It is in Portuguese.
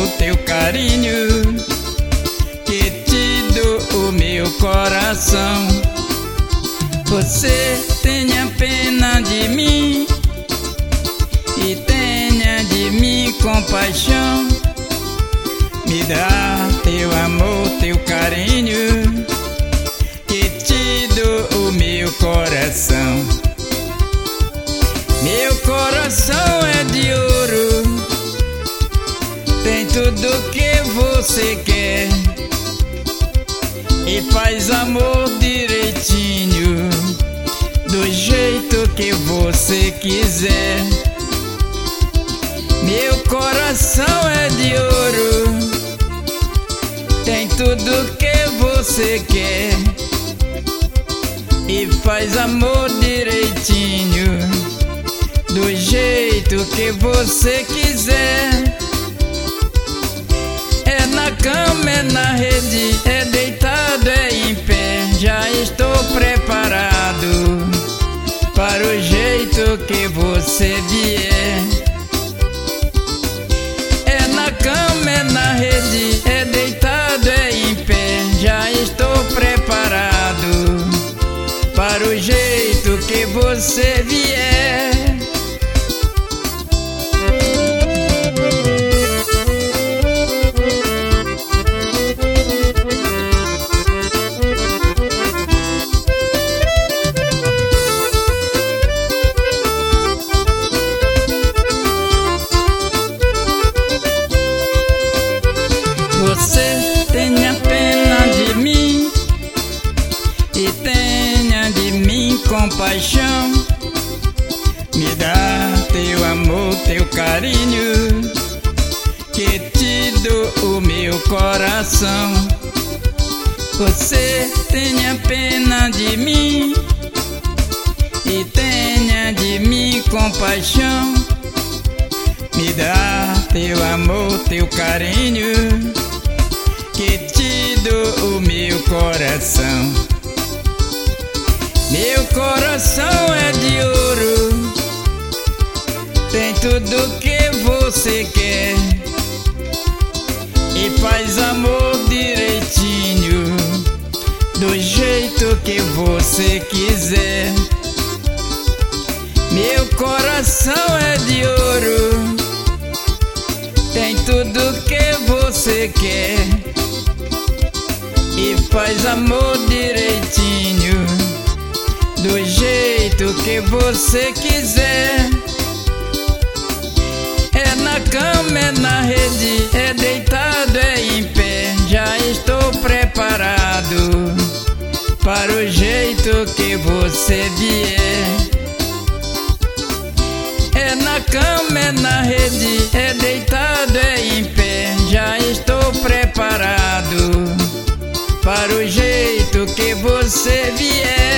amor, teu carinho, que te dou o meu coração. Você tenha pena de mim e tenha de mim compaixão. Me dá teu amor, teu carinho, que te dou o meu coração. Meu coração é de ouro, tem tudo que você quer e faz amor direitinho, do jeito que você quiser. Meu coração é de ouro, tem tudo que você quer e faz amor direitinho, do jeito que você quiser. É na cama, é na rede, é deitado, é em pé. Já estou preparado para o jeito que você vier. É na cama, é na rede, é deitado, é em pé. Já estou preparado para o jeito que você vier. Você tenha pena de mim e tenha de mim compaixão. Me dá teu amor, teu carinho, que te dou o meu coração. Você tenha pena de mim e tenha de mim compaixão. Me dá teu amor, teu carinho, que te dou o meu coração. Meu coração é de ouro, tem tudo que você quer e faz amor direitinho, do jeito que você quiser. Meu coração é de ouro, tem tudo que você quer e faz amor direitinho, do jeito que você quiser. É na cama, é na rede, é deitado, é em pé. Já estou preparado para o jeito que você vier. É na cama, é na rede, é deitado, é em pé. Já estou preparado para o jeito que você vier.